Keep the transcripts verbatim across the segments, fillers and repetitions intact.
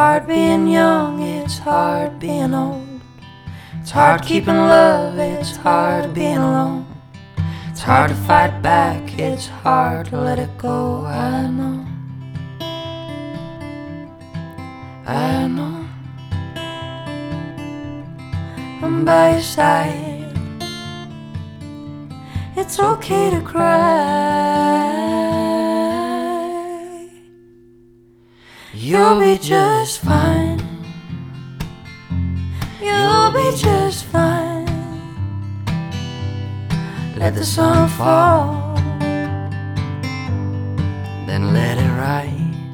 hard being young, it's hard being old. It's hard keeping love, it's hard being alone. It's hard to fight back, it's hard to let it go. I know, I know. I'm by your side. It's okay to cry. You'll be just fine. You'll be just fine. Let the sun fall, then let it rise.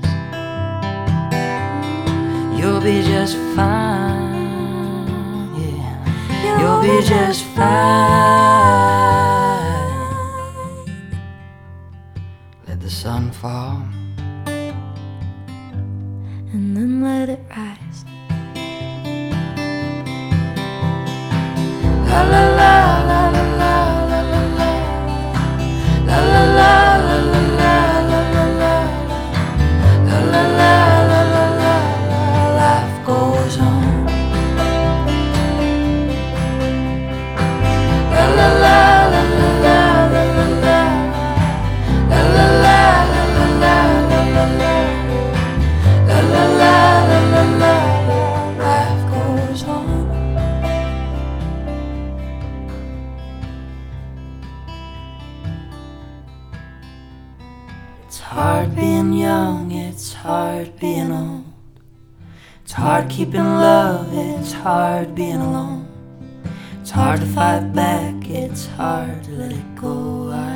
You'll be just fine. Yeah, you'll be just fine. Let the sun fall, and then let it rise. La la la la la la la la la la la la la la la la la la la la. Life goes on. La la la la la la la la la la la la la la la. La la la la la la, life goes on. It's hard being young, it's hard being old. It's hard keeping love, it's hard being alone. It's hard to fight back, it's hard to let it go.